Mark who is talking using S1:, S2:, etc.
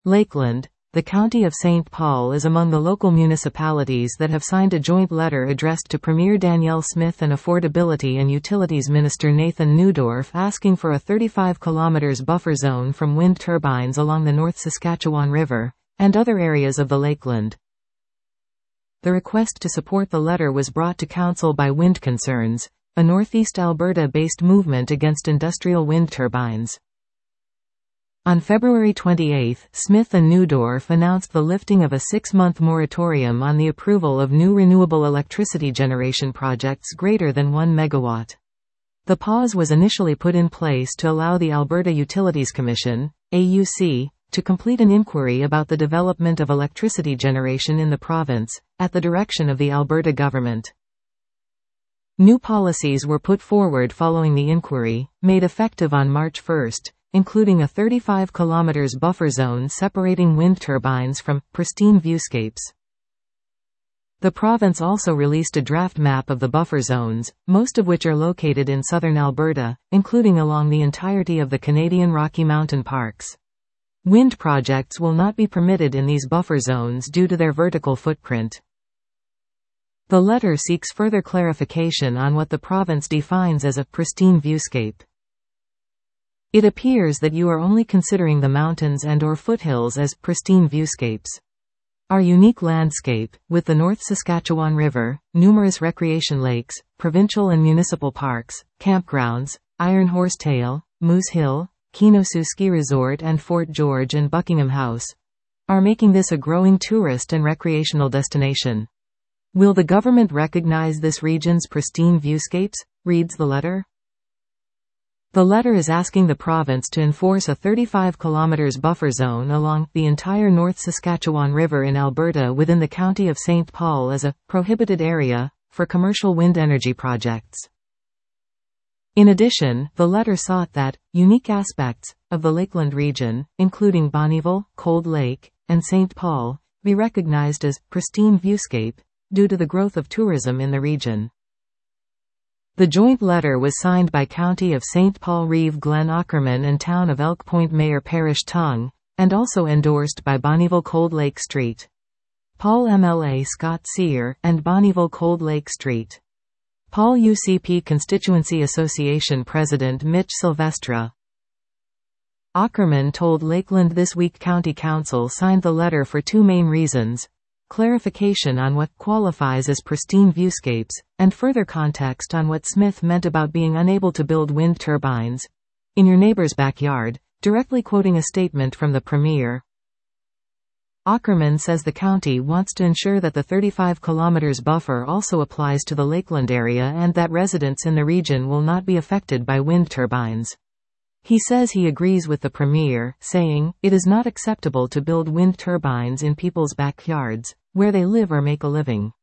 S1: Lakeland, the County of St. Paul is among the local municipalities that have signed a joint letter addressed to Premier Danielle Smith and Affordability and Utilities Minister Nathan Neudorf asking for a 35 km buffer zone from wind turbines along the North Saskatchewan River, and other areas of the Lakeland. The request to support the letter was brought to Council by Wind Concerns, a Northeast Alberta-based movement against industrial wind turbines. On February 28, Smith and Neudorf announced the lifting of a 6-month moratorium on the approval of new renewable electricity generation projects greater than 1 megawatt. The pause was initially put in place to allow the Alberta Utilities Commission, AUC, to complete an inquiry about the development of electricity generation in the province, at the direction of the Alberta government. New policies were put forward following the inquiry, made effective on March 1, including a 35 km buffer zone separating wind turbines from pristine viewscapes. The province also released a draft map of the buffer zones, most of which are located in southern Alberta, including along the entirety of the Canadian Rocky Mountain Parks. Wind projects will not be permitted in these buffer zones due to their vertical footprint. The letter seeks further clarification on what the province defines as a pristine viewscape. It appears that you are only considering the mountains and/or foothills as pristine viewscapes. Our unique landscape, with the North Saskatchewan River, numerous recreation lakes, provincial and municipal parks, campgrounds, Iron Horse Tail, Moose Hill, Kenosu Ski Resort and Fort George and Buckingham House, are making this a growing tourist and recreational destination. Will the government recognize this region's pristine viewscapes? Reads the letter. The letter is asking the province to enforce a 35 km buffer zone along the entire North Saskatchewan River in Alberta within the County of St. Paul as a prohibited area for commercial wind energy projects. In addition, the letter sought that unique aspects of the Lakeland region, including Bonnyville, Cold Lake, and St. Paul, be recognized as pristine viewscape due to the growth of tourism in the region. The joint letter was signed by County of St. Paul Reeve Glen Aukerman and Town of Elk Point Mayor Parrish Tung, and also endorsed by Bonnyville Cold Lake Street, Paul MLA Scott Sear, and Bonnyville Cold Lake Street, Paul UCP Constituency Association President Mitch Silvestra. Aukerman told Lakeland This Week County Council signed the letter for two main reasons: clarification on what qualifies as pristine viewscapes, and further context on what Smith meant about being unable to build wind turbines in your neighbor's backyard, directly quoting a statement from the Premier. Aukerman says the county wants to ensure that the 35 km buffer also applies to the Lakeland area and that residents in the region will not be affected by wind turbines. He says he agrees with the Premier, saying, "It is not acceptable to build wind turbines in people's backyards, where they live or make a living."